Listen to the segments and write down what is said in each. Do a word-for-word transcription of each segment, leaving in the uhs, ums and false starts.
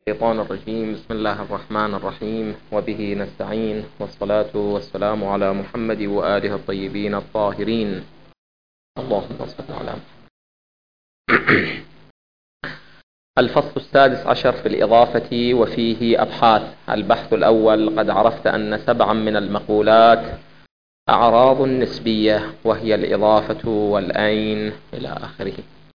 الشيطان الرجيم. بسم الله الرحمن الرحيم، وبه نستعين، والصلاة والسلام على محمد وآله الطيبين الطاهرين. اللهم صل على محمد. الفصل السادس عشر في الإضافة وفيه أبحاث. البحث الأول: قد عرفت أن سبعا من المقولات أعراض نسبية، وهي الإضافة والأين إلى آخره.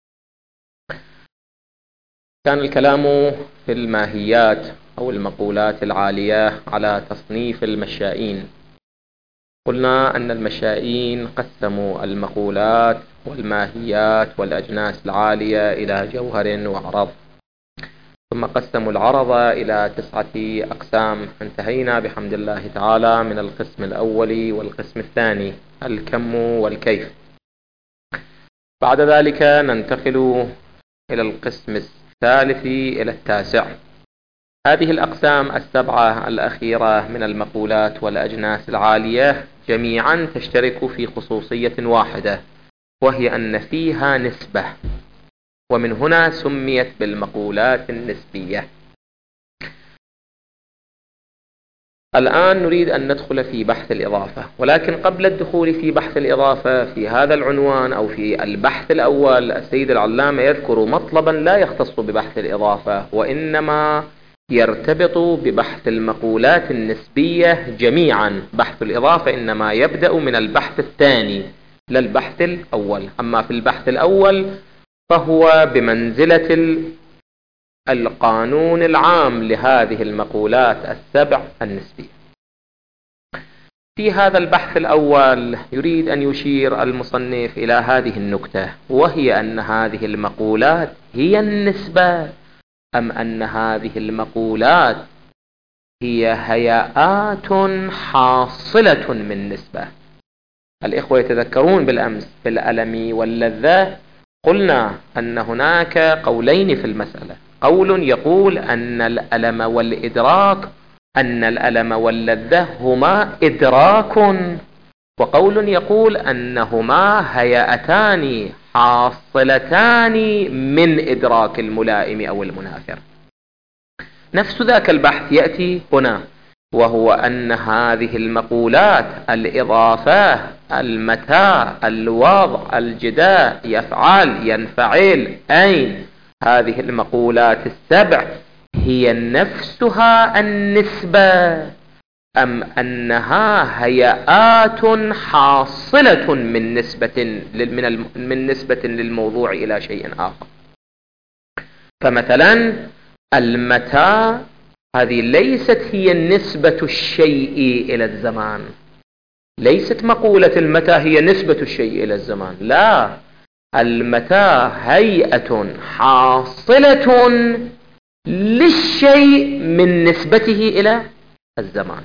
كان الكلام في الماهيات أو المقولات العالية على تصنيف المشائين. قلنا أن المشائين قسموا المقولات والماهيات والأجناس العالية إلى جوهر وعرض، ثم قسموا العرض إلى تسعة أقسام. انتهينا بحمد الله تعالى من القسم الأول والقسم الثاني، الكم والكيف. بعد ذلك ننتقل إلى القسم الثالث إلى التاسع. هذه الأقسام السبعة الأخيرة من المقولات والأجناس العالية جميعا تشترك في خصوصية واحدة، وهي أن فيها نسبة، ومن هنا سميت بالمقولات النسبية. الآن نريد أن ندخل في بحث الإضافة، ولكن قبل الدخول في بحث الإضافة في هذا العنوان أو في البحث الأول، السيد العلامة يذكر مطلبا لا يختص ببحث الإضافة، وإنما يرتبط ببحث المقولات النسبية جميعا. بحث الإضافة إنما يبدأ من البحث الثاني لا البحث الأول. أما في البحث الأول فهو بمنزلة القانون العام لهذه المقولات السبع النسبية. في هذا البحث الأول يريد أن يشير المصنف إلى هذه النكتة، وهي أن هذه المقولات هي النسبة، أم أن هذه المقولات هي هيئات حاصلة من نسبة. الإخوة يتذكرون بالأمس في الألم واللذة قلنا أن هناك قولين في المسألة. قول يقول أن الألم والإدراك أن الألم واللذة هما إدراك، وقول يقول أنهما هيئتان حاصلتان من إدراك الملائم أو المناثر. نفس ذاك البحث يأتي هنا، وهو أن هذه المقولات الإضافة، المتى، الوضع، الجداء، يفعل، ينفعل، أين، هذه المقولات السبع هي نفسها النسبة، أم أنها هيئات حاصلة من نسبة من من نسبة للموضوع إلى شيء آخر. فمثلا المتى هذه ليست هي نسبة الشيء إلى الزمان، ليست مقولة المتى هي نسبة الشيء إلى الزمان، لا، المتى هيئة حاصلة للشيء من نسبته إلى الزمان.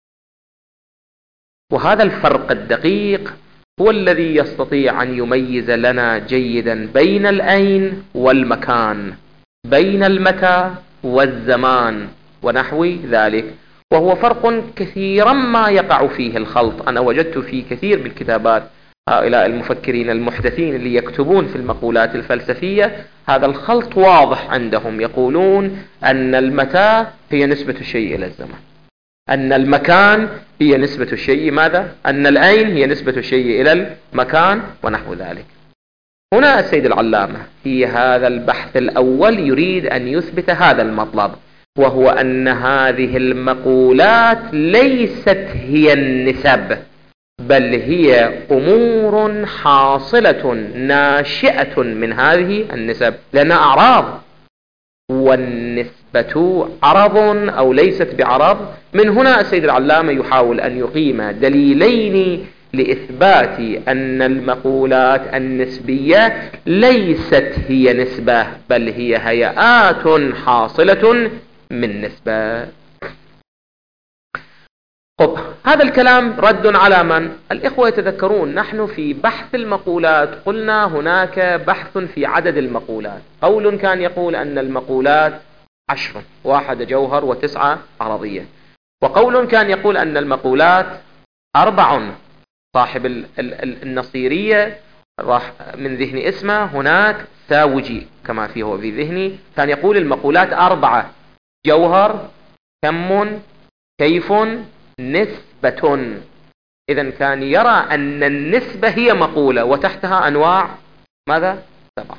وهذا الفرق الدقيق هو الذي يستطيع أن يميز لنا جيدا بين الأين والمكان، بين المتى والزمان ونحو ذلك، وهو فرق كثيرا ما يقع فيه الخلط. أنا وجدت في كثير من الكتابات هؤلاء المفكرين المحدثين اللي يكتبون في المقولات الفلسفية هذا الخلط واضح عندهم. يقولون أن المتى هي نسبة الشيء إلى الزمان، أن المكان هي نسبة الشيء ماذا؟ أن الأين هي نسبة الشيء إلى المكان ونحو ذلك. هنا السيد العلامة في هذا البحث الأول يريد أن يثبت هذا المطلب، وهو أن هذه المقولات ليست هي النسب، بل هي أمور حاصلة ناشئة من هذه النسب، لأنها أعراض، والنسبة عرض أو ليست بعرض. من هنا السيد العلامة يحاول أن يقيم دليلين لإثبات أن المقولات النسبية ليست هي نسبة، بل هي هيئات حاصلة من نسبة. طب هذا الكلام رد على من؟ الإخوة يتذكرون نحن في بحث المقولات قلنا هناك بحث في عدد المقولات. قول كان يقول أن المقولات عشر، واحد جوهر وتسعة عرضية، وقول كان يقول أن المقولات أربع. صاحب النصيرية راح من ذهن اسمه هناك ساوجي كما فيه في ذهني كان يقول المقولات أربعة، جوهر، كم، كيف، نسبة. إذن كان يرى أن النسبة هي مقولة وتحتها أنواع ماذا؟ سبعة.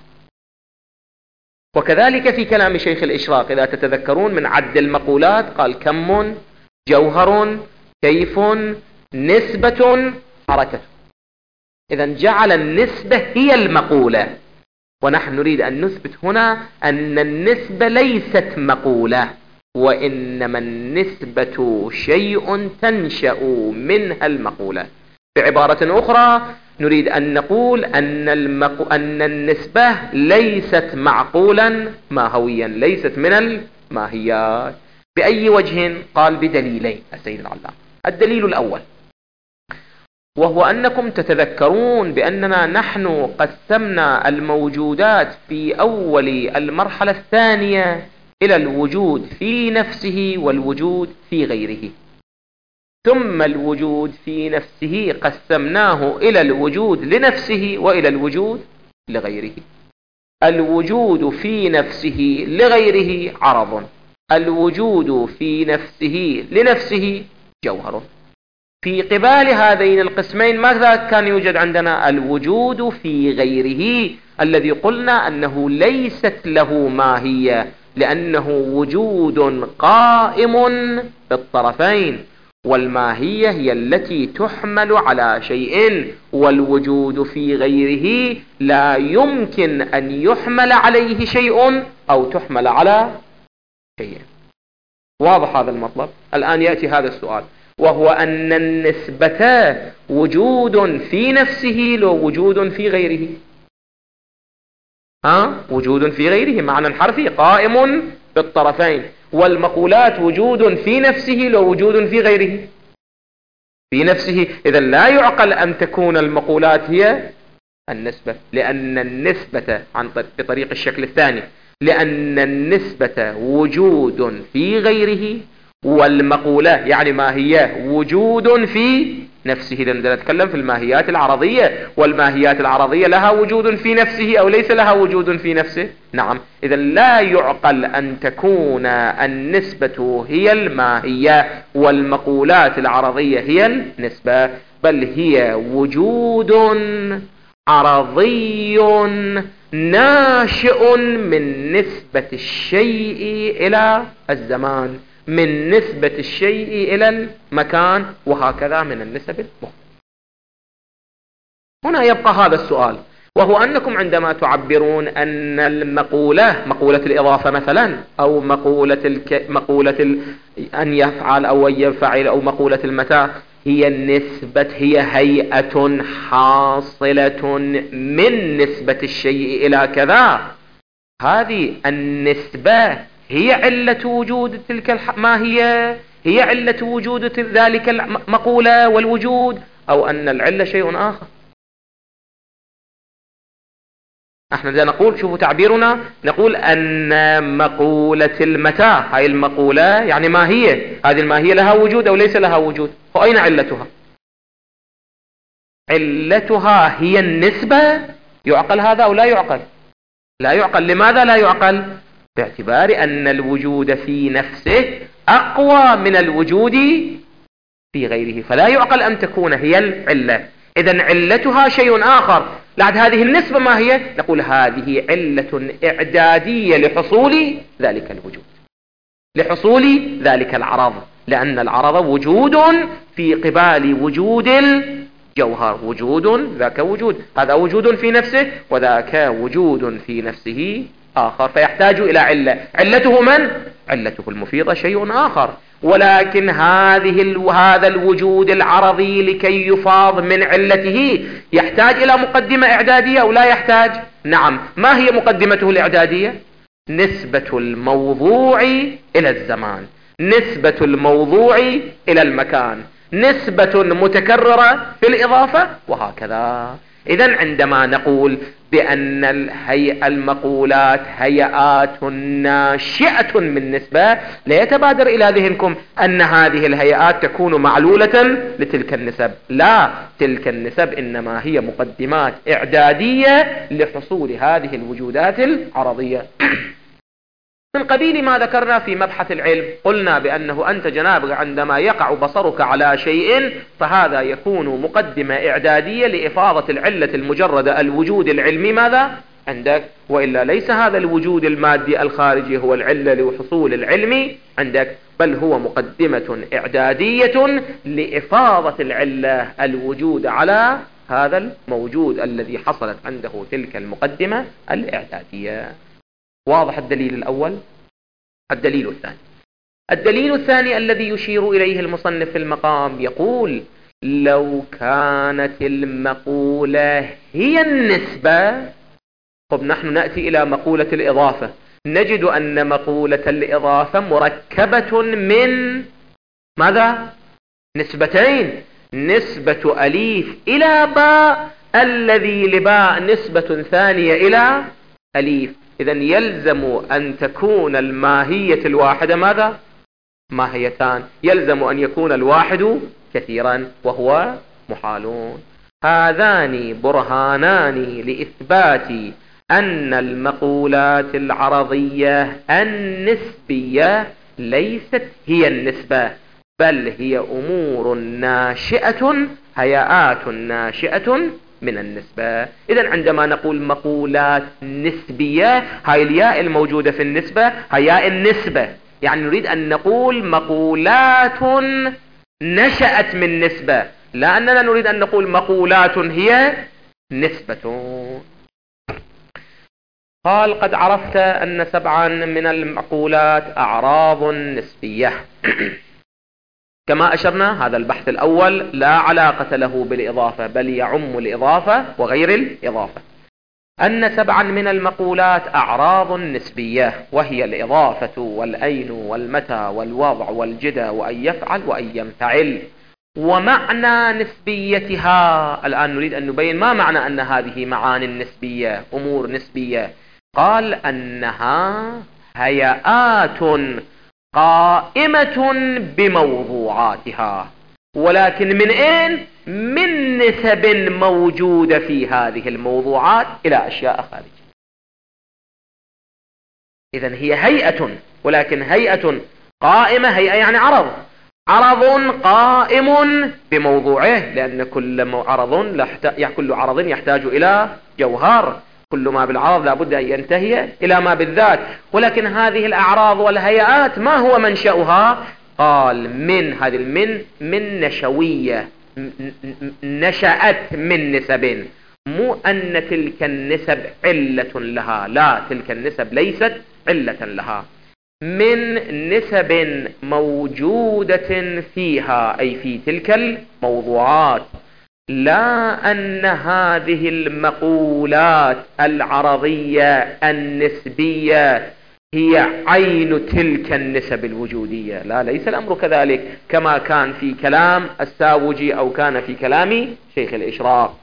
وكذلك في كلام شيخ الإشراق إذا تتذكرون من عد المقولات قال كم، جوهر، كيف، نسبة، حركة. إذن جعل النسبة هي المقولة، ونحن نريد أن نثبت هنا أن النسبة ليست مقولة، وإنما النسبة شيء تنشأ منها المقولة. بعبارة أخرى نريد أن نقول أن, المق... أن النسبة ليست معقولا ماهويا، ليست من الماهيات. بأي وجه؟ قال بدليلين السيد العلام. الدليل الأول وهو أنكم تتذكرون بأننا نحن قسمنا الموجودات في أول المرحلة الثانية إلى الوجود في نفسه والوجود في غيره، ثم الوجود في نفسه قسمناه إلى الوجود لنفسه وإلى الوجود لغيره. الوجود في نفسه لغيره عرض، الوجود في نفسه لنفسه جوهر. في قبال هذين القسمين ماذا كان يوجد عندنا؟ الوجود في غيره الذي قلنا أنه ليست له ماهية، لأنه وجود قائم بالطرفين، والماهية هي التي تحمل على شيء، والوجود في غيره لا يمكن أن يحمل عليه شيء أو تحمل على شيء. واضح هذا المطلب؟ الآن يأتي هذا السؤال، وهو أن النسبة وجود في نفسه لو وجود في غيره. ها؟ وجود في غيره معنى حرفي قائم بالطرفين، والمقولات وجود في نفسه لو وجود في غيره. في نفسه إذا لا يعقل أن تكون المقولات هي النسبة، لأن النسبة عن بطريق الشكل الثاني، لأن النسبة وجود في غيره، والمقولة يعني ماهية وجود في نفسه. لأننا نتكلم في الماهيات العرضية، والماهيات العرضية لها وجود في نفسه أو ليس لها وجود في نفسه؟ نعم. إذا لا يعقل أن تكون النسبة هي الماهية والمقولات العرضية هي النسبة، بل هي وجود عرضي ناشئ من نسبة الشيء إلى الزمان، من نسبة الشيء إلى المكان، وهكذا من النسب المختلفة. هنا يبقى هذا السؤال، وهو أنكم عندما تعبرون أن المقولة مقولة الإضافة مثلا، أو مقولة, الك... مقولة ال... أن يفعل أو أن ينفعل، أو مقولة المتى، هي النسبة، هي هيئة حاصلة من نسبة الشيء إلى كذا. هذه النسبة هي علة وجود تلك الماهية، هي علة وجود ذلك المقولة والوجود، أو أن العلة شيء آخر. احنا نقول، شوفوا تعبيرنا، نقول أن مقولة المتى، هاي المقولة يعني ماهية، هذه الماهية لها وجود أو ليس لها وجود، فأين علتها؟ علتها هي النسبة. يعقل هذا أو لا يعقل؟ لا يعقل. لماذا لا يعقل؟ باعتبار أن الوجود في نفسه أقوى من الوجود في غيره، فلا يعقل أن تكون هي العلة. إذن علتها شيء آخر. بعد هذه النسبة ما هي؟ نقول هذه علة إعدادية لحصول ذلك الوجود، لحصول ذلك العرض، لأن العرض وجود في قبال وجود الجوهر، وجود ذاك وجود، هذا وجود في نفسه وذاك وجود في نفسه آخر، فيحتاج إلى علة. علته من؟ علته المفيضة شيء آخر. ولكن هذه هذا الوجود العرضي لكي يفاض من علته يحتاج إلى مقدمة إعدادية أو لا يحتاج؟ نعم. ما هي مقدمته الإعدادية؟ نسبة الموضوع إلى الزمان، نسبة الموضوع إلى المكان، نسبة متكررة في الإضافة، وهكذا. إذن عندما نقول بأن الهيئة المقولات هيئات ناشئة من نسبة، لا يتبادر إلى ذهنكم أن هذه الهيئات تكون معلولة لتلك النسب، لا، تلك النسب إنما هي مقدمات إعدادية لحصول هذه الوجودات العرضية. من قبيل ما ذكرنا في مبحث العلم. قلنا بأنه أنت جنابك عندما يقع بصرك على شيء فهذا يكون مقدمة إعدادية لإفاضة العلة المجردة، الوجود العلمي ماذا عندك، وإلا ليس هذا الوجود المادي الخارجي هو العلة لحصول العلم عندك، بل هو مقدمة إعدادية لإفاضة العلة الوجود على هذا الموجود الذي حصلت عنده تلك المقدمة الإعدادية. واضح الدليل الأول؟ الدليل الثاني الدليل الثاني الذي يشير إليه المصنف في المقام يقول: لو كانت المقولة هي النسبة. طب نحن نأتي إلى مقولة الإضافة، نجد أن مقولة الإضافة مركبة من ماذا؟ نسبتين، نسبة أليف إلى باء الذي لباء نسبة ثانية إلى أليف. إذن يلزم أن تكون الماهية الواحدة ماذا؟ ماهيتان، يلزم أن يكون الواحد كثيرا وهو محالون. هذان برهانان لإثبات أن المقولات العرضية النسبية ليست هي النسبة، بل هي أمور ناشئة، هيئات ناشئة من النسبة. إذن عندما نقول مقولات نسبية، هاي الياء الموجودة في النسبة هي ياء النسبة، يعني نريد أن نقول مقولات نشأت من نسبة، لا أننا نريد أن نقول مقولات هي نسبة. قال: قد عرفت أن سبعا من المقولات أعراض نسبية. كما أشرنا هذا البحث الأول لا علاقة له بالإضافة، بل يعم الإضافة وغير الإضافة. أن سبعا من المقولات أعراض نسبية، وهي الإضافة والأين والمتى والوضع والجدى وأن يفعل وأن ينفعل. ومعنى نسبيتها، الآن نريد أن نبين ما معنى أن هذه معاني نسبية، أمور نسبية. قال: أنها هيئات قائمة بموضوعاتها، ولكن من أين؟ من نسب موجودة في هذه الموضوعات إلى أشياء خارجية. إذن هي هيئة، ولكن هيئة قائمة، هيئة يعني عرض، عرض قائم بموضوعه، لأن كل عرض كل عرض يحتاج إلى جوهر، كل ما بالعرض لابد أن ينتهي إلى ما بالذات. ولكن هذه الأعراض والهيئات ما هو منشأها؟ قال: من هذه المن من نشوية، نشأت من نسب، مو أن تلك النسب علة لها، لا، تلك النسب ليست علة لها، من نسب موجودة فيها أي في تلك الموضوعات. لا أن هذه المقولات العرضية النسبية هي عين تلك النسب الوجودية، لا، ليس الأمر كذلك كما كان في كلام الساوجي أو كان في كلام شيخ الإشراق.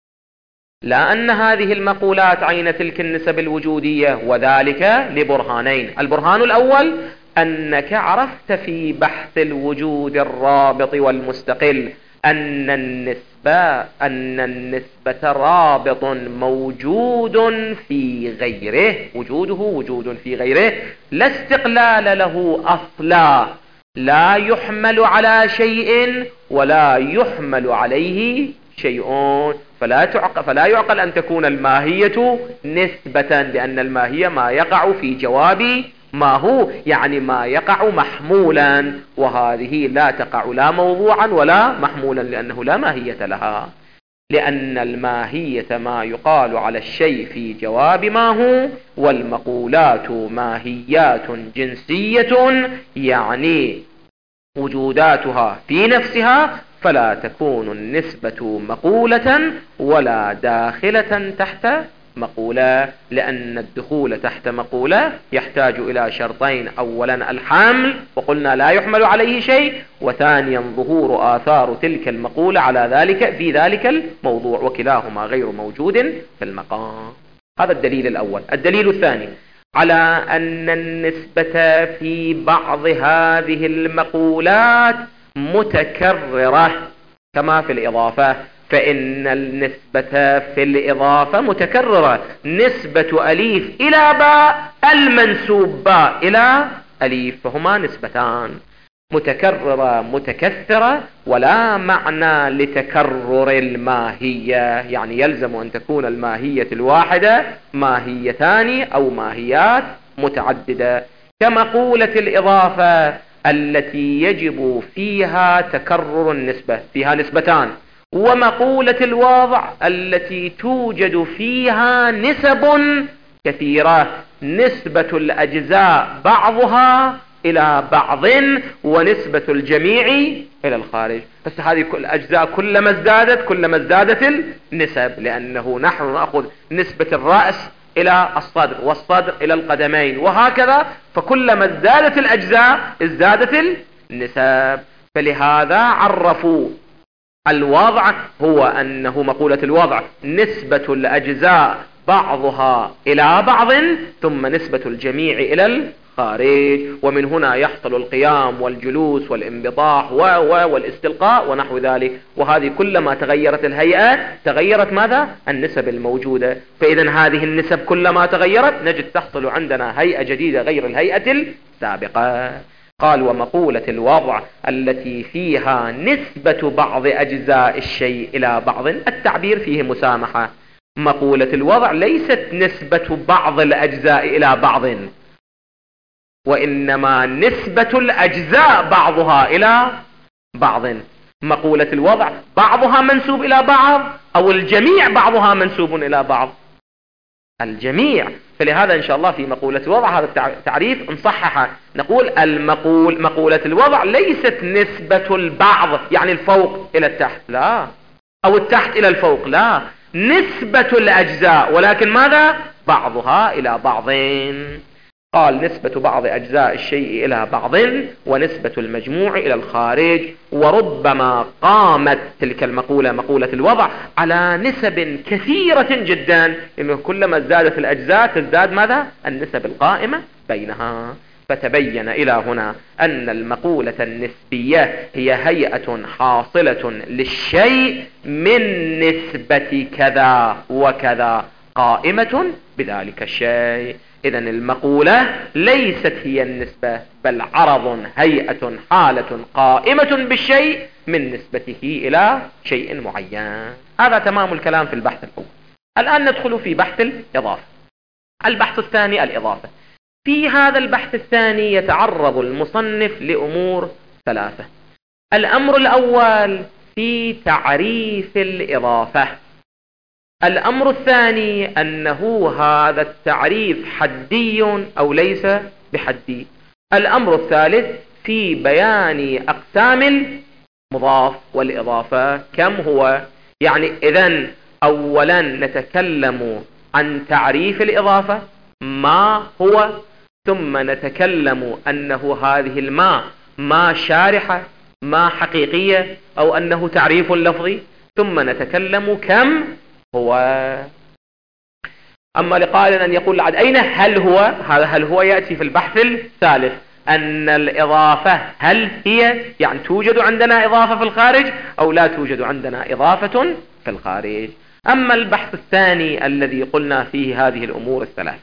لا أن هذه المقولات عين تلك النسب الوجودية، وذلك لبرهانين. البرهان الأول أنك عرفت في بحث الوجود الرابط والمستقل أن النسبة أن النسبة رابط موجود في غيره، وجوده وجود في غيره، لا استقلال له أصلا، لا يحمل على شيء ولا يحمل عليه شيء، فلا تعقل فلا يعقل أن تكون الماهية نسبة، لأن الماهية ما يقع في جواب ما هو، يعني ما يقع محمولا، وهذه لا تقع لا موضوعا ولا محمولا، لأنه لا ماهية لها، لأن الماهية ما يقال على الشيء في جواب ما هو، والمقولات ماهيات جنسية، يعني وجوداتها في نفسها، فلا تكون النسبة مقولة ولا داخلة تحت مقولة، لأن الدخول تحت مقولة يحتاج إلى شرطين: أولا الحمل، وقلنا لا يحمل عليه شيء، وثانيا ظهور آثار تلك المقولة على ذلك في ذلك الموضوع، وكلاهما غير موجود في المقام. هذا الدليل الأول. الدليل الثاني على أن النسبة في بعض هذه المقولات متكررة كما في الإضافة. فإن النسبة في الإضافة متكررة، نسبة أليف إلى باء المنسوب باء إلى أليف، فهما نسبتان متكررة متكثرة، ولا معنى لتكرر الماهية، يعني يلزم أن تكون الماهية الواحدة ماهيتان أو ماهيات متعددة، كمقولة الإضافة التي يجب فيها تكرر النسبة، فيها نسبتان، ومقولة الوضع التي توجد فيها نسب كثيرة، نسبة الأجزاء بعضها إلى بعض ونسبة الجميع إلى الخارج. بس هذه كل الأجزاء كلما ازدادت كلما ازدادت النسب، لأنه نحن نأخذ نسبة الرأس إلى الصدر والصدر إلى القدمين وهكذا، فكلما ازدادت الأجزاء ازدادت النسب. فلهذا عرفوا الوضع هو أنه مقولة الوضع نسبة الأجزاء بعضها إلى بعض ثم نسبة الجميع إلى الخارج، ومن هنا يحصل القيام والجلوس والانبطاح والاستلقاء ونحو ذلك. وهذه كلما تغيرت الهيئة تغيرت ماذا؟ النسب الموجودة. فإذا هذه النسب كلما تغيرت نجد تحصل عندنا هيئة جديدة غير الهيئة السابقة. قال ومقولة الوضع التي فيها نسبة بعض أجزاء الشيء إلى بعض، التعبير فيه مسامحة. مقولة الوضع ليست نسبة بعض الأجزاء إلى بعض، وإنما نسبة الأجزاء بعضها إلى بعض. مقولة الوضع بعضها منسوب إلى بعض أو الجميع بعضها منسوب إلى بعض؟ الجميع. فلهذا إن شاء الله في مقولة الوضع هذا التعريف نصححه، نقول المقول مقولة الوضع ليست نسبة البعض يعني الفوق إلى التحت، لا، أو التحت إلى الفوق، لا، نسبة الأجزاء، ولكن ماذا؟ بعضها إلى بعضين. قال نسبة بعض أجزاء الشيء إلى بعض ونسبة المجموع إلى الخارج. وربما قامت تلك المقولة مقولة الوضع على نسب كثيرة جدا، إنه كلما ازدادت الأجزاء تزداد ماذا؟ النسب القائمة بينها. فتبين إلى هنا أن المقولة النسبية هي هيئة حاصلة للشيء من نسبة كذا وكذا قائمة بذلك الشيء. إذن المقولة ليست هي النسبة، بل عرض، هيئة، حالة قائمة بالشيء من نسبته إلى شيء معين. هذا تمام الكلام في البحث الأول. الآن ندخل في بحث الإضافة. البحث الثاني الإضافة. في هذا البحث الثاني يتعرض المصنف لأمور ثلاثة. الأمر الأول في تعريف الإضافة. الأمر الثاني أنه هذا التعريف حدي أو ليس بحدي. الأمر الثالث في بيان أقسام المضاف والإضافة كم هو. يعني إذن أولا نتكلم عن تعريف الإضافة ما هو، ثم نتكلم أنه هذه الماء ما شارحة ما حقيقية أو أنه تعريف لفظي، ثم نتكلم كم هو. أما لقائل أن يقول لعد أين هل هو، هذا هل هو يأتي في البحث الثالث. أن الإضافة هل هي يعني توجد عندنا إضافة في الخارج أو لا توجد عندنا إضافة في الخارج. أما البحث الثاني الذي قلنا فيه هذه الأمور الثلاث،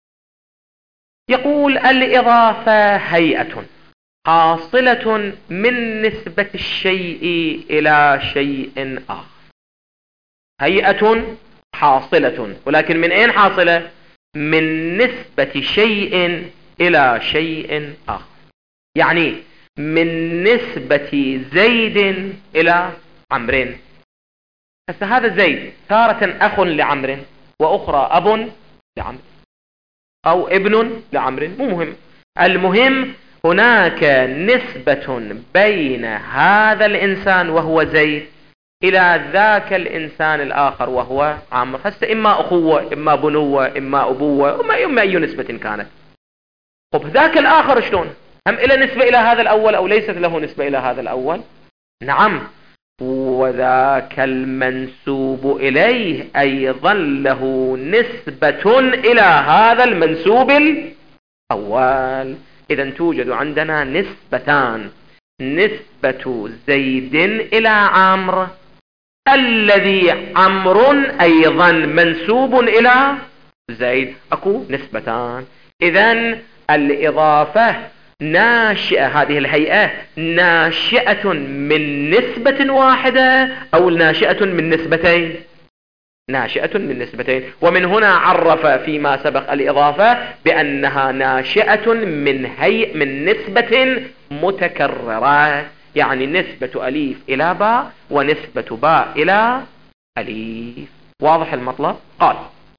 يقول الإضافة هيئة حاصلة من نسبة الشيء إلى شيء آخر. هيئة حاصلة، ولكن من أين حاصلة؟ من نسبة شيء إلى شيء آخر. يعني من نسبة زيد إلى عمرو. هسه هذا زيد تارة أخ لعمرو، وأخرى أب لعمرو، أو ابن لعمرو، مو مهم. المهم هناك نسبة بين هذا الإنسان وهو زيد إلى ذاك الإنسان الآخر وهو عمرو. هسه إما أخوة إما بنوة إما أبوة إما, إما أي نسبة كانت. طب ذاك الآخر شلون؟ هم إلى نسبة إلى هذا الأول أو ليست له نسبة إلى هذا الأول؟ نعم. وذاك المنسوب إليه أيضا له نسبة إلى هذا المنسوب الأول. إذن توجد عندنا نسبتان، نسبة زيد إلى عمرو الذي عمرو أيضا منسوب إلى زيد. أكو نسبتان. إذن الإضافة ناشئة، هذه الهيئة ناشئة من نسبة واحدة أو ناشئة من نسبتين؟ ناشئة من نسبتين. ومن هنا عرف فيما سبق الإضافة بأنها ناشئة من هيئة من نسبة متكررة، يعني نسبة أليف إلى باء ونسبة باء إلى أليف. واضح المطلب؟ قال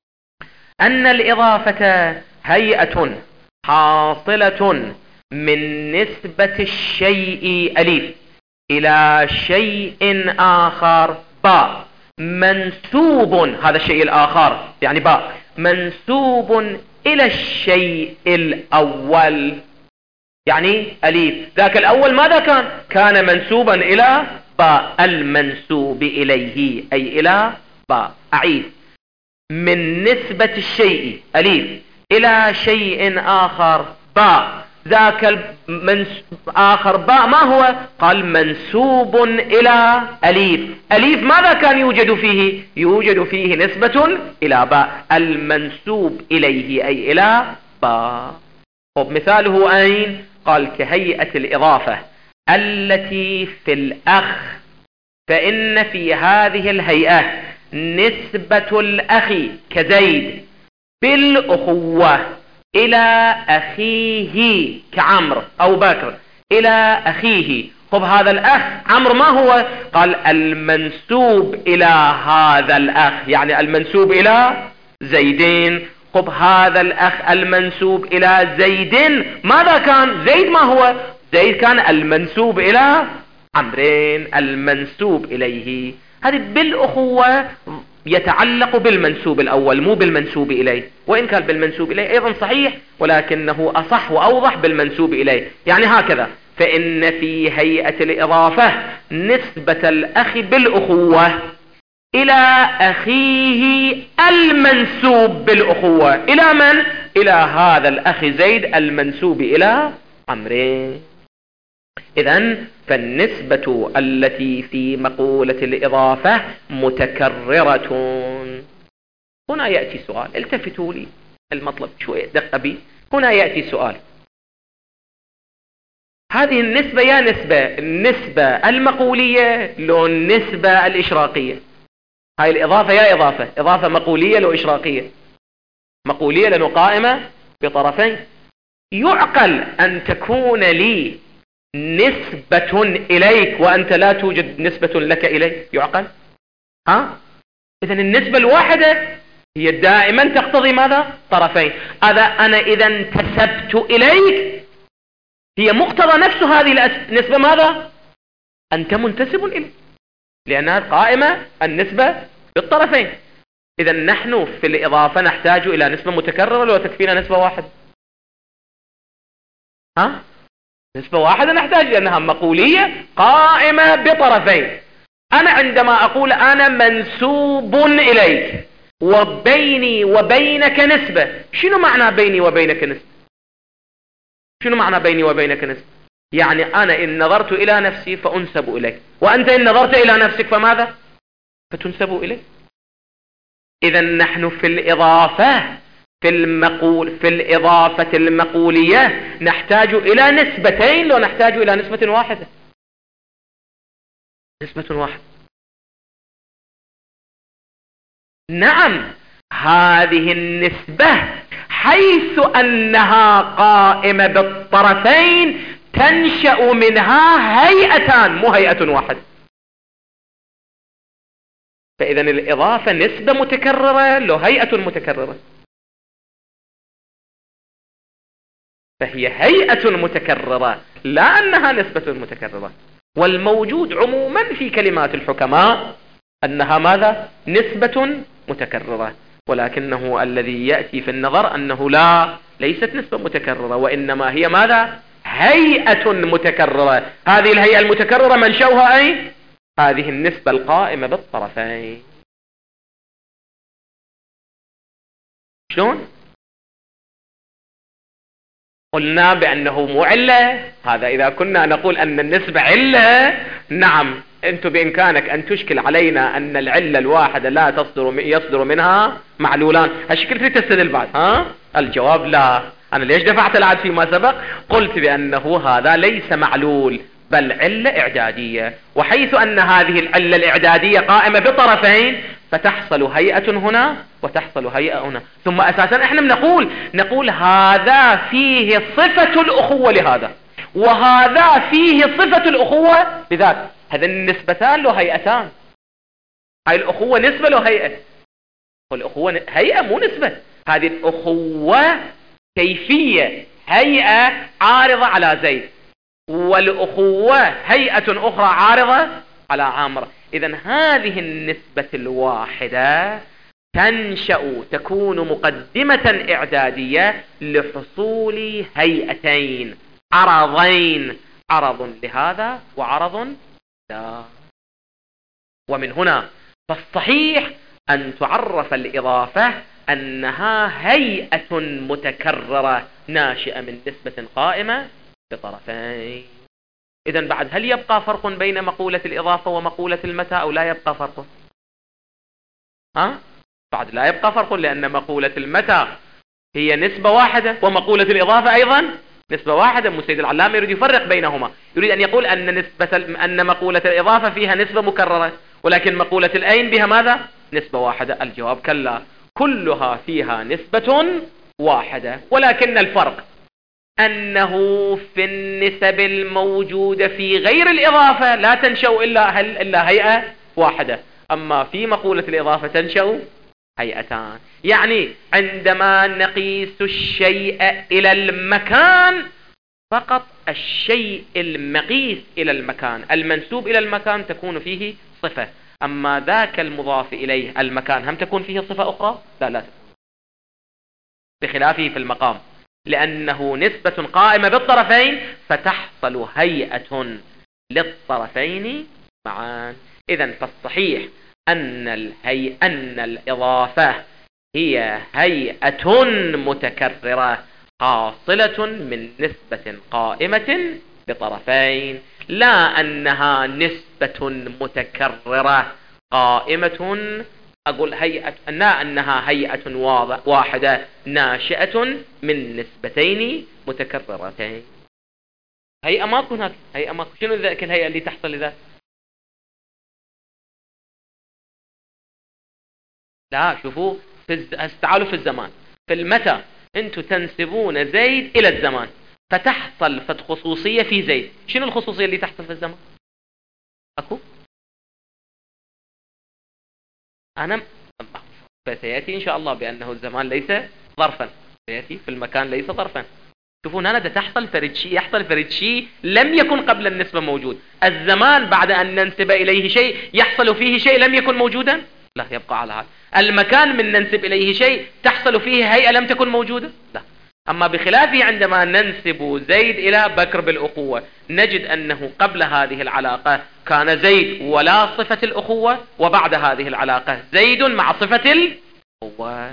أن الإضافة هيئة حاصلة من نسبة الشيء أليف إلى شيء آخر باء منسوب، هذا الشيء الآخر يعني باء منسوب إلى الشيء الأول، يعني أليف. ذاك الأول ماذا كان؟ كان منسوبا إلى باء، المنسوب إليه أي إلى باء. أعيد: من نسبة الشيء أليف إلى شيء آخر باء، ذاك آخر باء ما هو؟ قال منسوب إلى أليف. أليف ماذا كان يوجد فيه؟ يوجد فيه نسبة إلى باء، المنسوب إليه أي إلى باء. طب مثاله أين؟ قال كهيئة الإضافة التي في الأخ، فإن في هذه الهيئة نسبة الأخ كزيد بالأخوة إلى أخيه كعمر أو بكر إلى أخيه. طب هذا الأخ عمر ما هو؟ قال المنسوب إلى هذا الأخ، يعني المنسوب إلى زيدين. طب هذا الأخ المنسوب إلى زيد ماذا كان؟ زيد ما هو؟ زيد كان المنسوب إلى عمرين، المنسوب إليه. هذه بالأخوة يتعلق بالمنسوب الأول مو بالمنسوب إليه، وإن كان بالمنسوب إليه أيضا صحيح، ولكنه أصح وأوضح بالمنسوب إليه. يعني هكذا: فإن في هيئة الإضافة نسبة الأخ بالأخوة إلى أخيه المنسوب بالأخوة إلى من؟ إلى هذا الأخ زيد المنسوب إلى عمرين. إذن فالنسبة التي في مقولة الإضافة متكررة. هنا يأتي سؤال، التفتوا لي المطلب شوية دقة بي. هنا يأتي سؤال: هذه النسبة يا نسبة النسبة المقولية لو النسبة الإشراقية؟ هاي الإضافة يا إضافة إضافة مقولية لو إشراقية؟ مقولية لأنه قائمة بطرفين. يعقل أن تكون لي نسبة إليك وأنت لا توجد نسبة لك إليه؟ يعقل؟ ها؟ إذن النسبة الواحدة هي دائما تقتضي ماذا؟ طرفين. هذا أنا إذا انتسبت إليك هي مقتضى نفس هذه النسبة ماذا؟ أنت منتسب إليك، لأنها قائمة النسبة بالطرفين. إذا نحن في الإضافة نحتاج إلى نسبة متكررة لو تكفينا نسبة واحدة؟ ها؟ نسبة واحدة نحتاج، لأنها مقولية قائمة بطرفين. أنا عندما أقول أنا منسوب إليك وبيني وبينك نسبة، شنو معنى بيني وبينك نسبة؟ شنو معنى بيني وبينك نسبة؟ يعني أنا إن نظرت إلى نفسي فأنسب إليك، وأنت إن نظرت إلى نفسك فماذا؟ فتنسب إليك. إذا نحن في الإضافة في المقول في الإضافة المقولية نحتاج إلى نسبتين لو نحتاج إلى نسبة واحدة. نسبة واحدة. نعم، هذه النسبة حيث أنها قائمة بالطرفين تنشأ منها هيئتان مو هيئة واحدة. فإذا الإضافة نسبة متكررة لو هيئة متكررة، فهي هيئة متكررة لا أنها نسبة متكررة. والموجود عموما في كلمات الحكماء أنها ماذا؟ نسبة متكررة، ولكنه الذي يأتي في النظر أنه لا، ليست نسبة متكررة، وإنما هي ماذا؟ هيئة متكررة. هذه الهيئة المتكررة منشأها أي؟ هذه النسبة القائمة بالطرفين. شلون؟ قلنا بأنه مو علة. هذا إذا كنا نقول أن النسبة علة، نعم أنت بإمكانك أن تشكل علينا أن العلة الواحدة لا تصدر يصدر منها معلولان. هالشكل تريد تستدل بعد؟ ها؟ الجواب لا. أنا ليش دفعت العد فيما سبق؟ قلت بأنه هذا ليس معلول بل علة إعدادية، وحيث أن هذه العلة الإعدادية قائمة بطرفين فتحصل هيئة هنا وتحصل هيئة هنا. ثم أساسا احنا بنقول نقول هذا فيه صفة الأخوة لهذا، وهذا فيه صفة الأخوة لذاك. هذا النسبتان له هيئتان. هاي الأخوة نسبة له هيئة، والأخوة هيئة مو نسبة. هذه الأخوة كيفية، هيئة عارضة على زيد، والأخوة هيئة أخرى عارضة على عامر. إذن هذه النسبة الواحدة تنشأ تكون مقدمة إعدادية لحصول هيئتين، عرضين، عرض لهذا وعرض لا. ومن هنا فالصحيح أن تعرف الإضافة أنها هيئة متكررة ناشئة من نسبة قائمة بطرفين. إذن بعد هل يبقى فرق بين مقولة الإضافة ومقولة المتى أو لا يبقى فرق؟ ها؟ بعد لا يبقى فرق، لأن مقولة المتى هي نسبة واحدة ومقولة الإضافة أيضا نسبة واحدة. مسيد العلامة يريد يفرق بينهما، يريد أن يقول أن نسبة أن مقولة الإضافة فيها نسبة مكررة، ولكن مقولة الأين بها ماذا؟ نسبة واحدة. الجواب كلا، كلها فيها نسبة واحدة، ولكن الفرق أنه في النسب الموجودة في غير الإضافة لا تنشأ إلا, إلا هيئة واحدة، أما في مقولة الإضافة تنشأ هيئتان. يعني عندما نقيس الشيء إلى المكان فقط الشيء المقيس إلى المكان المنسوب إلى المكان تكون فيه صفة، أما ذاك المضاف إليه المكان هم تكون فيه صفة أخرى؟ لا لا تكون، بخلافه في المقام، لأنه نسبة قائمة بالطرفين فتحصل هيئة للطرفين معا. إذن فالصحيح أن, الهي... أن الإضافة هي هيئة متكررة حاصلة من نسبة قائمة بطرفين، لا أنها نسبة متكررة قائمة، أقول هيئة، لا أنها هيئة واحدة ناشئة من نسبتين متكررتين. هيئة ماكو هناك، هيئة ماكو. شنو ذاك الهيئة اللي تحصل لذا؟ لا شوفوا في الز... تعالوا في الزمان، في المتى انتم تنسبون زيد إلى الزمان فتحصل فت خصوصية في زيد. شنو الخصوصية اللي تحصل في الزمان؟ أكو أنا فسيأتي إن شاء الله بأنه الزمان ليس ظرفا، سيأتي في المكان ليس ظرفا. شوفون هنا ده تحصل فرد شيء، يحصل فرد شيء لم يكن قبل النسبة موجود. الزمان بعد أن ننسب إليه شيء يحصل فيه شيء لم يكن موجودا، لا يبقى على هذا. المكان من ننسب إليه شيء تحصل فيه هيئة لم تكن موجودة، لا. أما بخلافه عندما ننسب زيد إلى بكر بالأخوة نجد أنه قبل هذه العلاقة كان زيد ولا صفة الأخوة، وبعد هذه العلاقة زيد مع صفة الأخوة.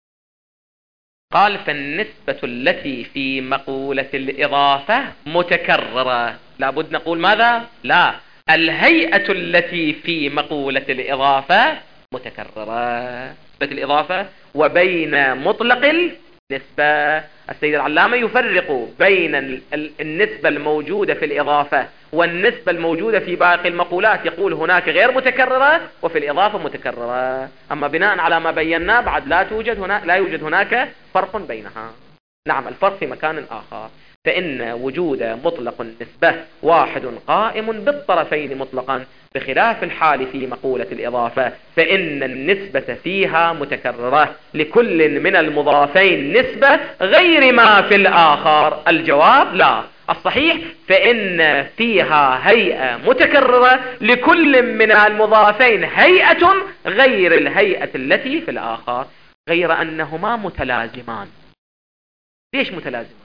قال فالنسبة التي في مقولة الإضافة متكررة. لابد نقول ماذا؟ لا، الهيئة التي في مقولة الإضافة متكررة. نسبة الإضافة وبين مطلق النسبة. السيد العلامة يفرق بين النسبة الموجودة في الإضافة والنسبة الموجودة في باقي المقولات، يقول هناك غير متكررة وفي الإضافة متكررة. أما بناء على ما بينا بعد لا توجد هنا لا يوجد هناك فرق بينها. نعم الفرق في مكان آخر، فإن وجود مطلق النسبة واحد قائم بالطرفين مطلقا، بخلاف الحال في مقولة الإضافة فإن النسبة فيها متكررة لكل من المضافين نسبة غير ما في الآخر. الجواب لا، الصحيح فإن فيها هيئة متكررة لكل من المضافين هيئة غير الهيئة التي في الآخر، غير أنهما متلازمان. ليش متلازمان؟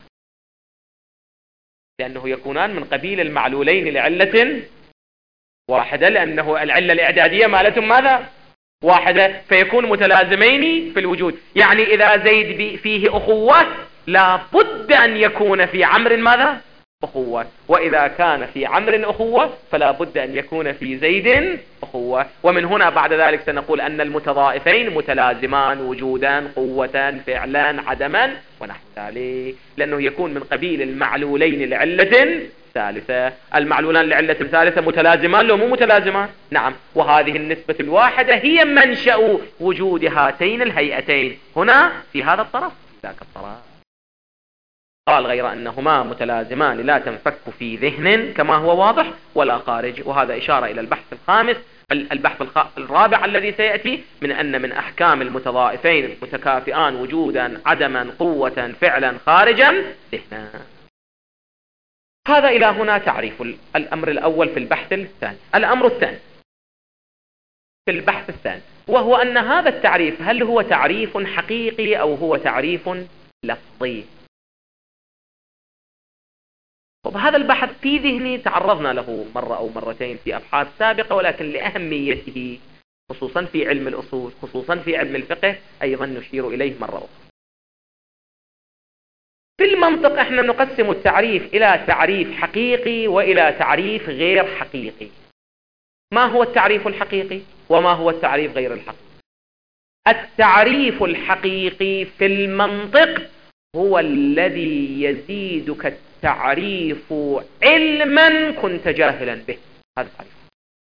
لأنه يكونان من قبيل المعلولين لعلة واحدة، لأنه العلة الإعدادية مالتهم ماذا؟ واحدة، فيكون متلازمين في الوجود. يعني إذا زيد فيه أخوة لا بد أن يكون في عمرو ماذا؟ أخوة. وإذا كان في عمرو أخوة فلا بد أن يكون في زيد أخوة. ومن هنا بعد ذلك سنقول أن المتضائفين متلازمان وجودا قوة فعلا عدما ونحو ذلك، لأنه يكون من قبيل المعلولين لعلة ثالثة. المعلولان لعلة ثالثة متلازمان لو مو متلازمان؟ نعم. وهذه النسبة الواحدة هي منشأ وجود هاتين الهيئتين هنا في هذا الطرف ذاك الطرف. قال غير أنهما متلازمان لا تنفك في ذهن كما هو واضح ولا خارج. وهذا إشارة إلى البحث الخامس البحث الرابع الذي سيأتي من أن من أحكام المتضائفين متكافئان وجودا عدما قوة فعلا خارجا ذهنا. هذا إلى هنا تعريف الأمر الأول في البحث الثاني. الأمر الثاني في البحث الثاني وهو أن هذا التعريف هل هو تعريف حقيقي أو هو تعريف لفظي؟ وهذا البحث في ذهني تعرضنا له مرة أو مرتين في أبحاث سابقة، ولكن لأهميته خصوصا في علم الأصول خصوصا في علم الفقه أيضا نشير إليه مرة أخرى. في المنطق احنا نقسم التعريف إلى تعريف حقيقي وإلى تعريف غير حقيقي. ما هو التعريف الحقيقي وما هو التعريف غير الحقيقي؟ التعريف الحقيقي في المنطق هو الذي يزيدك التعريف علما كنت جاهلا به. هذا التعريف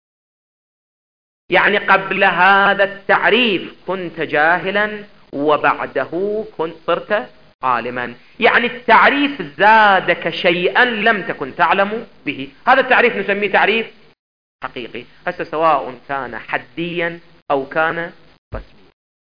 يعني قبل هذا التعريف كنت جاهلا وبعده كنت صرت عالما، يعني التعريف زادك شيئا لم تكن تعلم به. هذا التعريف نسميه تعريف حقيقي، هسه سواء كان حديا أو كان رسميا.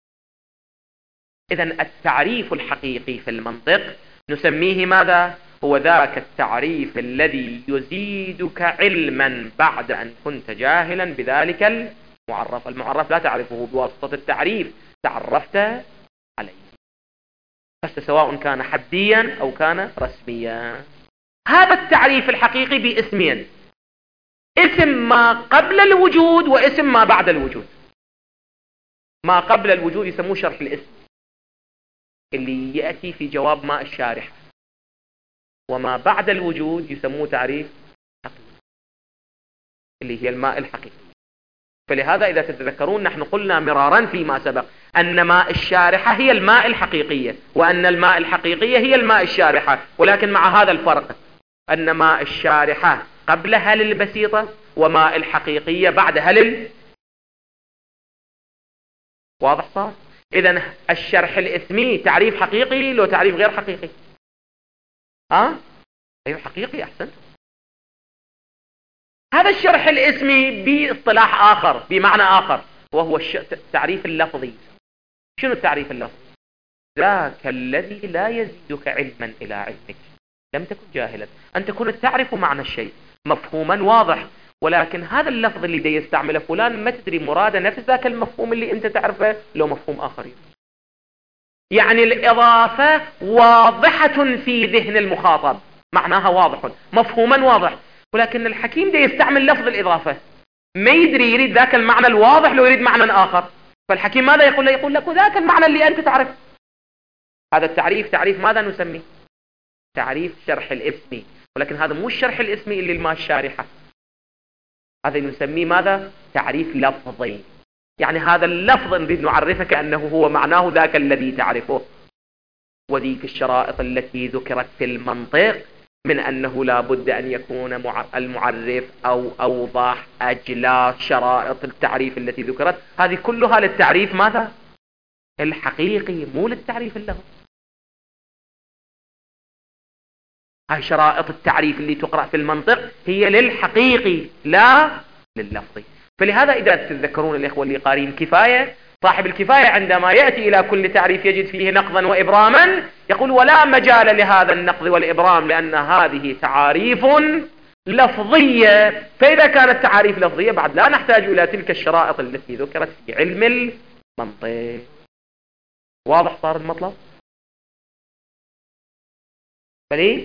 إذن التعريف الحقيقي في المنطق نسميه ماذا؟ هو ذاك التعريف الذي يزيدك علما بعد أن كنت جاهلا بذلك المعرف. المعرف لا تعرفه بواسطة التعريف، تعرفت عليه، بس سواء كان حديا أو كان رسميا. هذا التعريف الحقيقي باسمين: اسم ما قبل الوجود واسم ما بعد الوجود. ما قبل الوجود يسموه شرح الاسم اللي يأتي في جواب ماء الشارحة، وما بعد الوجود يسموه تعريف حقيقي اللي هي الماء الحقيقي. فلهذا إذا تتذكرون نحن قلنا مرارا فيما سبق أن ماء الشارحة هي الماء الحقيقية، وأن الماء الحقيقية هي الماء الشارحة، ولكن مع هذا الفرق أن ماء الشارحة قبل هل البسيطة وماء الحقيقية بعد هل. واضح صار؟ إذن الشرح الاسمي تعريف حقيقي لو تعريف غير حقيقي؟ ها؟ أيوه حقيقي، أحسنت. هذا الشرح الاسمي باصطلاح آخر بمعنى آخر وهو التعريف اللفظي. شنو التعريف اللفظي؟ ذاك الذي لا يزيدك علما إلى علمك، لم تكن جاهلا، أن تكون تعرف معنى الشيء مفهوما واضح، ولكن هذا اللفظ اللي دي يستعمله فلان ما تدري مراده نفس ذاك المفهوم اللي انت تعرفه لو مفهوم آخر. يعني الإضافة واضحة في ذهن المخاطب، معناها واضح مفهوما واضح، ولكن الحكيم دي يستعمل لفظ الإضافة ما يدري يريد ذاك المعنى الواضح لو يريد معنى آخر. فالحكيم ماذا يقول له؟ يقول لك ذاك المعنى اللي أنت تعرف. هذا التعريف تعريف ماذا نسميه؟ تعريف شرح الاسمي، ولكن هذا مو الشرح الاسمي اللي الماء الشارحة، هذا نسميه ماذا؟ تعريف لفظي. يعني هذا اللفظ نريد نعرفك أنه هو معناه ذاك الذي تعرفه. وذيك الشرائط التي ذكرت في المنطق من أنه لا بد أن يكون المعرف أو أوضح أجلى شرائط التعريف التي ذكرت، هذه كلها للتعريف ماذا؟ الحقيقي، مو للتعريف اللفظي. هاي شرائط التعريف اللي تقرأ في المنطق هي للحقيقي لا لللفظي. فلهذا إذا تتذكرون الإخوة اللي قارين كفاية، صاحب الكفاية عندما يأتي إلى كل تعريف يجد فيه نقضا وإبراما يقول ولا مجال لهذا النقض والإبرام لأن هذه تعاريف لفظية، فإذا كانت تعاريف لفظية بعد لا نحتاج إلى تلك الشرائط التي ذكرت في علم المنطق. واضح صار المطلب؟ فليه؟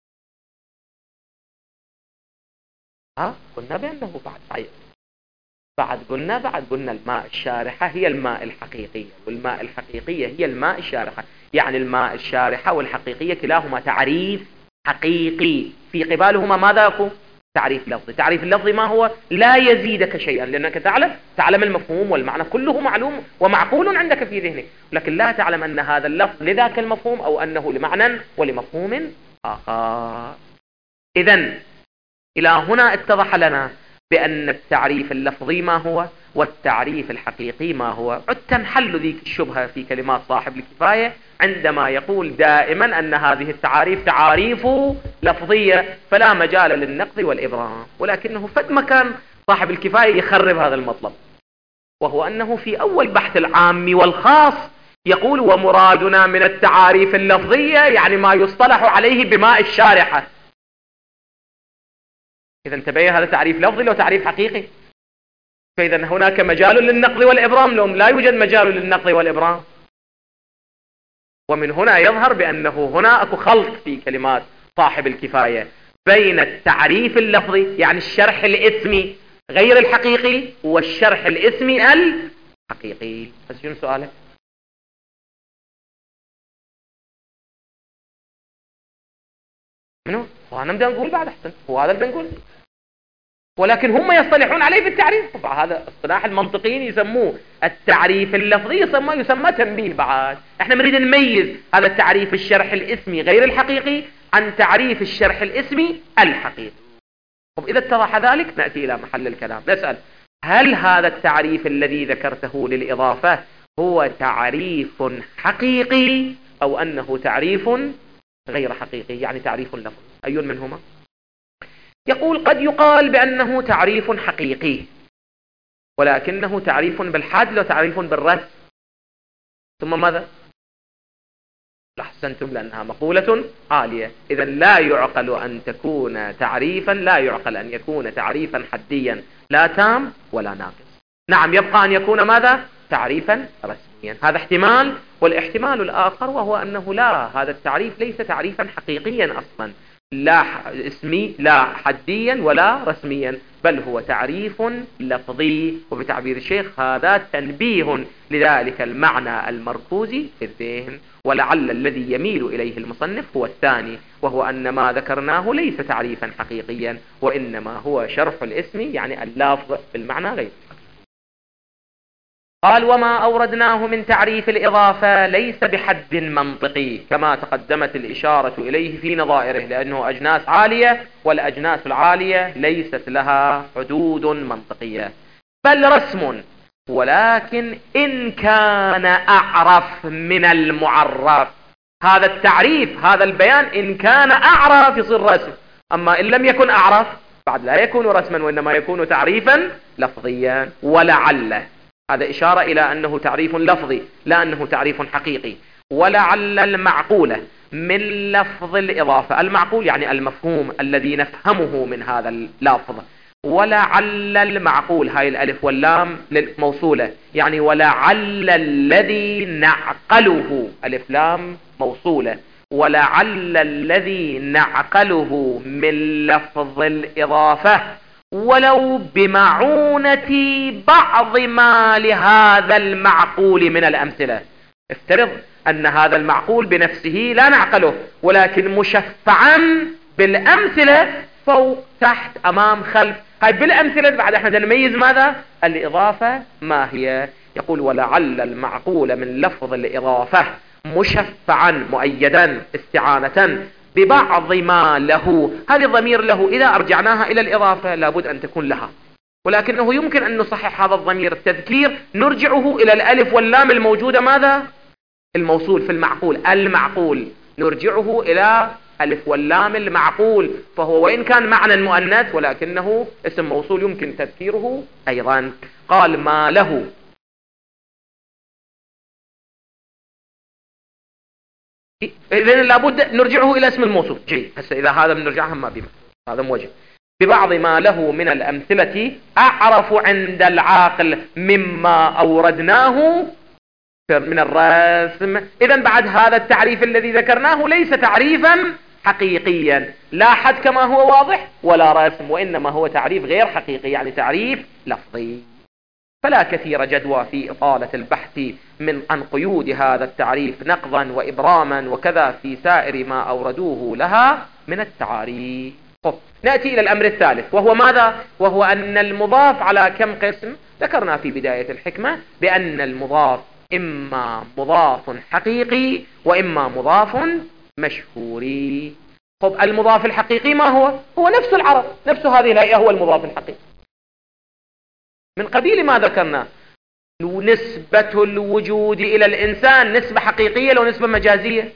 ها قلنا بأنه بعد صحيح بعد قلنا بعد قلنا الماء الشارحة هي الماء الحقيقية، والماء الحقيقية هي الماء الشارحة. يعني الماء الشارحة والحقيقية كلاهما تعريف حقيقي، في قبالهما ماذا يكون؟ تعريف لفظي. تعريف اللفظي ما هو؟ لا يزيدك شيئا، لأنك تعلم تعلم المفهوم والمعنى كله معلوم ومعقول عندك في ذهنك، لكن لا تعلم أن هذا اللفظ لذاك المفهوم أو أنه لمعنى ولمفهوم آخر. إذن إلى هنا اتضح لنا بأن التعريف اللفظي ما هو والتعريف الحقيقي ما هو. عدت نحل ذيك الشبهة في كلمات صاحب الكفاية عندما يقول دائما أن هذه التعاريف تعاريف لفظية فلا مجال للنقد والإبرام، ولكنه فد مكان صاحب الكفاية يخرب هذا المطلب، وهو أنه في أول بحث العام والخاص يقول ومرادنا من التعاريف اللفظية يعني ما يصطلح عليه بماء الشارحة. إذا انتبه، هذا تعريف لفظي لو تعريف حقيقي، فإذا هناك مجال للنقد والإبرام لهم لا يوجد مجال للنقد والإبرام. ومن هنا يظهر بأنه هنا أكو خلط في كلمات صاحب الكفاية بين التعريف اللفظي يعني الشرح الاسمي غير الحقيقي والشرح الاسمي الحقيقي. بس شنو سؤالك؟ منو؟ وأنا بدي نقول بعد أحسن، هو هذا اللي نقول، ولكن هم يصطلحون عليه في التعريف. هذا اصطلاح المنطقيين يسموه التعريف اللفظي، يسمى يسمى تنبيه. بعد احنا نريد نميز هذا التعريف الشرح الاسمي غير الحقيقي عن تعريف الشرح الاسمي الحقيقي. طب إذا اتضح ذلك نأتي إلى محل الكلام، نسأل هل هذا التعريف الذي ذكرته للإضافة هو تعريف حقيقي أو أنه تعريف غير حقيقي يعني تعريف لفظي؟ أي منهما؟ يقول قد يقال بأنه تعريف حقيقي ولكنه تعريف بالحد وتعريف بالرسم. ثم ماذا؟ أحسنتم، لأنها مقولة عالية. إذا لا يعقل أن تكون تعريفا، لا يعقل أن يكون تعريفا حديا لا تام ولا ناقص. نعم، يبقى أن يكون ماذا؟ تعريفا رسميا. هذا احتمال. والاحتمال الآخر وهو أنه لا، هذا التعريف ليس تعريفا حقيقيا أصلا، لا اسمي لا حديا ولا رسميا، بل هو تعريف لفظي، وبتعبير الشيخ هذا تنبيه لذلك المعنى المركوزي في الذهن. ولعل الذي يميل إليه المصنف هو الثاني، وهو أن ما ذكرناه ليس تعريفا حقيقيا وإنما هو شرح الاسم يعني اللفظ بالمعنى غير. قال وما أوردناه من تعريف الإضافة ليس بحد منطقي كما تقدمت الإشارة إليه في نظائره، لأنه أجناس عالية والأجناس العالية ليست لها حدود منطقية، بل رسم، ولكن إن كان أعرف من المعرف. هذا التعريف هذا البيان إن كان أعرف يصير رسم، أما إن لم يكن أعرف بعد لا يكون رسما وإنما يكون تعريفا لفظيا. ولعل، هذا إشارة إلى أنه تعريف لفظي لا أنه تعريف حقيقي. ولعل المعقولة من لفظ الإضافة، المعقول يعني المفهوم الذي نفهمه من هذا اللفظ، ولعل المعقول هاي الألف واللام موصولة يعني ولعل الذي نعقله، ألف لام موصولة، ولعل الذي نعقله من لفظ الإضافة ولو بمعونة بعض ما لهذا المعقول من الأمثلة. افترض أن هذا المعقول بنفسه لا نعقله ولكن مشفعا بالأمثلة فوق تحت أمام خلف. هاي بالأمثلة بعد احنا نميز ماذا؟ الإضافة ما هي. يقول ولعل المعقول من لفظ الإضافة مشفعا مؤيدا استعانة ببعض ما له. هذه الضمير له إذا أرجعناها إلى الإضافة لابد أن تكون لها، ولكنه يمكن أن نصحح هذا الضمير التذكير نرجعه إلى الألف واللام الموجودة ماذا؟ الموصول في المعقول، المعقول نرجعه إلى ألف واللام المعقول، فهو وإن كان معنى مؤنث ولكنه اسم موصول يمكن تذكيره أيضا. قال ما له، إذن لابد نرجعه إلى اسم الموصول. جيد، هسه إذا هذا بنرجعها ما بما هذا موجه. ببعض ما له من الأمثلة أعرف عند العاقل مما أوردناه من الرسم. إذن بعد هذا التعريف الذي ذكرناه ليس تعريفا حقيقيا لا حد كما هو واضح ولا رسم، وإنما هو تعريف غير حقيقي يعني تعريف لفظي. فلا كثير جدوى في إطالة البحث من عن قيود هذا التعريف نقضا وإبراما وكذا في سائر ما أوردوه لها من التعاريف. نأتي إلى الأمر الثالث، وهو ماذا؟ وهو أن المضاف على كم قسم؟ ذكرنا في بداية الحكمة بأن المضاف إما مضاف حقيقي وإما مضاف مشهوري. طب المضاف الحقيقي ما هو؟ هو نفس العرب، نفس هذه الهيئة، هو المضاف الحقيقي من قبيل ما ذكرنا. نسبة الوجود إلى الإنسان نسبة حقيقية لو نسبة مجازية؟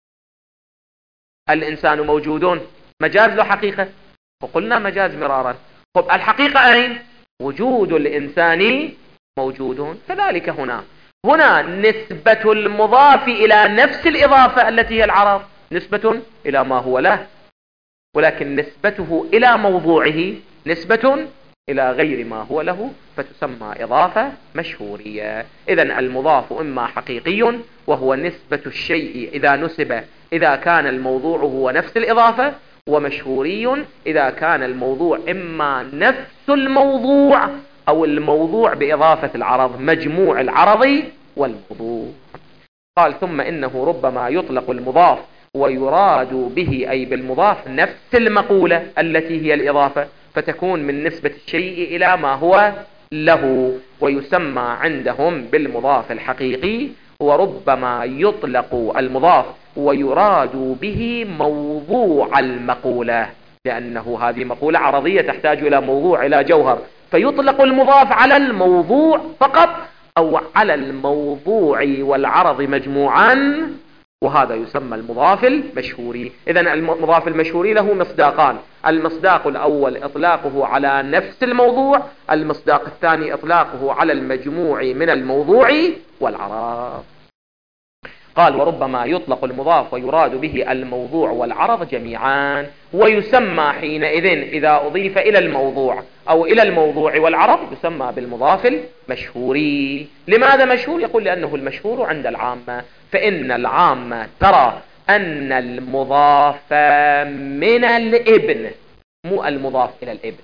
الإنسان موجودون، مجاز له حقيقة؟ وقلنا مجاز مرارا. طب الحقيقة أين؟ وجود الإنسان موجودون. كذلك هنا هنا نسبة المضاف إلى نفس الإضافة التي هي العرب نسبة إلى ما هو له، ولكن نسبته إلى موضوعه نسبة إلى غير ما هو له، فتسمى إضافة مشهورية. إذن المضاف إما حقيقي وهو نسبة الشيء إذا نسب إذا كان الموضوع هو نفس الإضافة، ومشهوري إذا كان الموضوع إما نفس الموضوع أو الموضوع بإضافة العرض، مجموع العرض والموضوع. قال ثم إنه ربما يطلق المضاف ويراد به أي بالمضاف نفس المقولة التي هي الإضافة، فتكون من نسبة الشيء إلى ما هو له، ويسمى عندهم بالمضاف الحقيقي. وربما يطلق المضاف ويراد به موضوع المقولة، لأنه هذه مقولة عرضية تحتاج إلى موضوع إلى جوهر، فيطلق المضاف على الموضوع فقط أو على الموضوع والعرض مجموعا، وهذا يسمى المضاف المشهوري. إذن المضاف المشهوري له مصداقان: المصداق الأول إطلاقه على نفس الموضوع، المصداق الثاني إطلاقه على المجموع من الموضوع والعرض. قال وربما يطلق المضاف ويراد به الموضوع والعرض جميعا، ويسمى حينئذ إذا أضيف إلى الموضوع أو إلى الموضوع والعرض يسمى بالمضاف المشهوري. لماذا مشهور؟ يقول لأنه المشهور عند العامة، فإن العامة ترى أن المضاف من الابن، مو المضاف إلى الابن،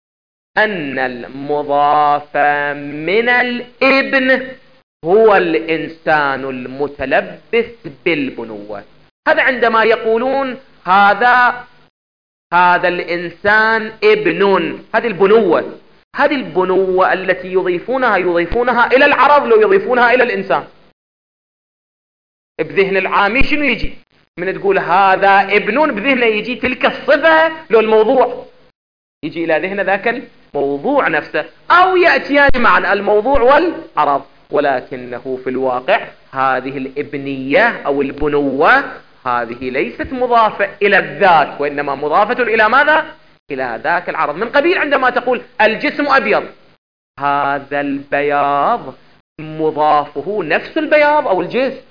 أن المضاف من الابن هو الإنسان المتلبس بالبنوة. هذا عندما يقولون هذا هذا الإنسان ابن، هذه البنوة، هذه البنوة التي يضيفونها يضيفونها إلى العرض لو يضيفونها إلى الإنسان. بذهن العامي شنو يجي من تقول هذا ابن؟ بذهنه يجي تلك الصفة لو الموضوع يجي إلى ذهن ذاك الموضوع نفسه، أو يأتيان معا الموضوع والعرض. ولكنه في الواقع هذه الابنية أو البنوة هذه ليست مضافة إلى الذات، وإنما مضافة إلى ماذا؟ إلى ذاك العرض. من قبيل عندما تقول الجسم أبيض، هذا البياض مضافه نفس البياض أو الجسم،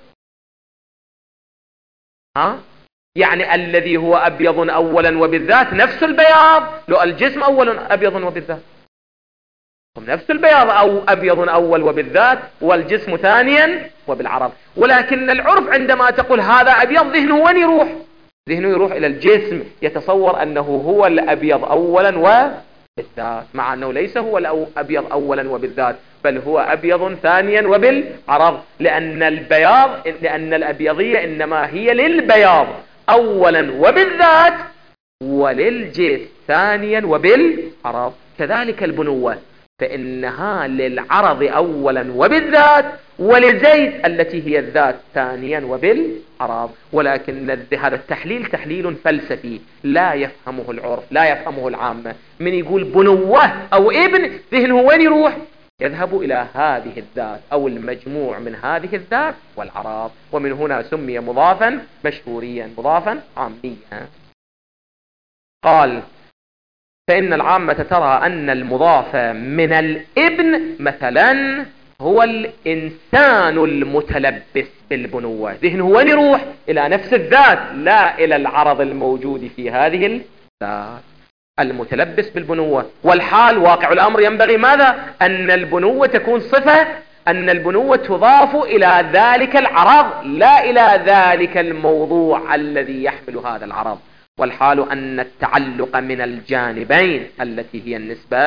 ها؟ يعني الذي هو أبيض أولا وبالذات نفس البياض، لو الجسم أولا أبيض وبالذات نفس البياض، أو أبيض أول وبالذات والجسم ثانيا وبالعرض. ولكن العرف عندما تقول هذا أبيض ذهنه وين يروح؟ ذهنه يروح إلى الجسم، يتصور أنه هو الأبيض أولا وبالذات، مع أنه ليس هو الأبيض أولا وبالذات، بل هو أبيض ثانيا وبالعرض، لأن البياض لأن الأبيضية إنما هي للبياض أولا وبالذات وللجسم ثانيا وبالعرض. كذلك البنوة فإنها للعرض أولا وبالذات، ولزيد التي هي الذات ثانيا وبالعرض. ولكن هذا التحليل تحليل فلسفي لا يفهمه العرف، لا يفهمه العامة. من يقول بنوة أو ابن ذهنه وين يروح؟ يذهب إلى هذه الذات أو المجموع من هذه الذات والعرض، ومن هنا سمي مضافا مشهوريا، مضافا عاميا. قال فإن العامة ترى أن المضاف من الابن مثلا هو الإنسان المتلبس بالبنوة، ذهنه وين يروح؟ إلى نفس الذات، لا إلى العرض الموجود في هذه الذات، المتلبس بالبنوة. والحال واقع الأمر ينبغي ماذا؟ أن البنوة تكون صفة، أن البنوة تضاف إلى ذلك العرض لا إلى ذلك الموضوع الذي يحمل هذا العرض. والحال أن التعلق من الجانبين التي هي النسبة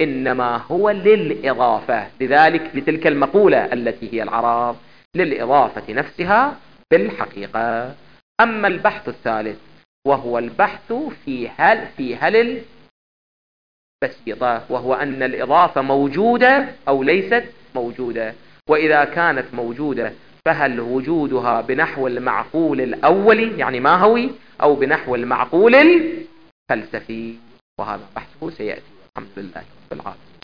إنما هو للإضافة، لذلك لتلك المقولة التي هي العرب للإضافة نفسها بالحقيقة. أما البحث الثالث وهو البحث في هل في هل البسيطة، وهو أن الإضافة موجودة أو ليست موجودة، وإذا كانت موجودة فهل وجودها بنحو المعقول الأولي يعني ماهوي أو بنحو المعقول الفلسفي، وهذا بحثه سيأتي. الحمد لله رب العالمين.